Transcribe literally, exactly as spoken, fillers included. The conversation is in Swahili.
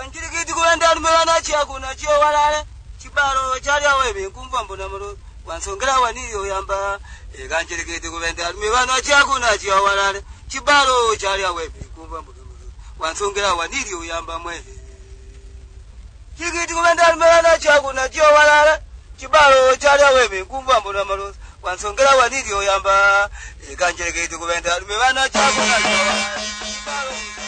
Kanjiri kiti kuenda numewana chakuna chio walale. Chibaro chali awe binkumva mbona muru. Wansongera waniyo yamba. E kanjiri kiti kuenda numewana chakuna chio walale. Chibaro chali awe binkumva mbona muru. Wansongera waniyo yamba mwe. Chikiti kuenda numewana chakuna chio walale. Chibaro chali awe binkumva mbona muru. Wansongera waniyo yamba. E kanjiri kiti kuenda numewana chakuna chio walale. Chibaro